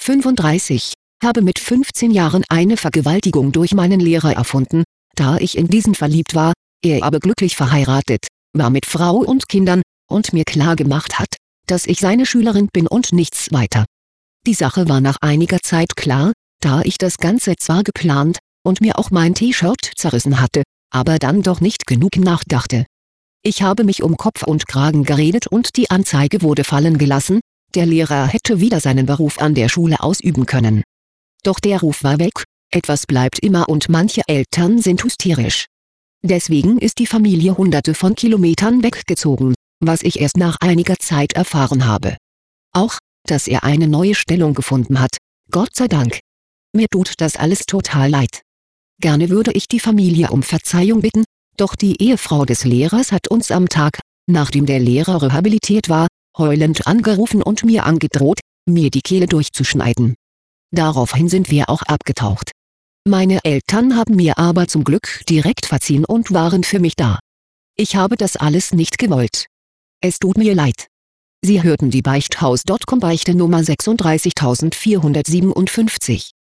35, habe mit 15 Jahren eine Vergewaltigung durch meinen Lehrer erfunden, da ich in diesen verliebt war, er aber glücklich verheiratet, war mit Frau und Kindern, und mir klargemacht hat, dass ich seine Schülerin bin und nichts weiter. Die Sache war nach einiger Zeit klar, da ich das Ganze zwar geplant und mir auch mein T-Shirt zerrissen hatte, aber dann doch nicht genug nachdachte. Ich habe mich um Kopf und Kragen geredet und die Anzeige wurde fallen gelassen, der Lehrer hätte wieder seinen Beruf an der Schule ausüben können. Doch der Ruf war weg, etwas bleibt immer und manche Eltern sind hysterisch. Deswegen ist die Familie hunderte von Kilometern weggezogen, was ich erst nach einiger Zeit erfahren habe. Auch, dass er eine neue Stellung gefunden hat, Gott sei Dank. Mir tut das alles total leid. Gerne würde ich die Familie um Verzeihung bitten, doch die Ehefrau des Lehrers hat uns am Tag, nachdem der Lehrer rehabilitiert war, heulend angerufen und mir angedroht, mir die Kehle durchzuschneiden. Daraufhin sind wir auch abgetaucht. Meine Eltern haben mir aber zum Glück direkt verziehen und waren für mich da. Ich habe das alles nicht gewollt. Es tut mir leid. Sie hörten die Beichthaus.com Beichte Nummer 36457.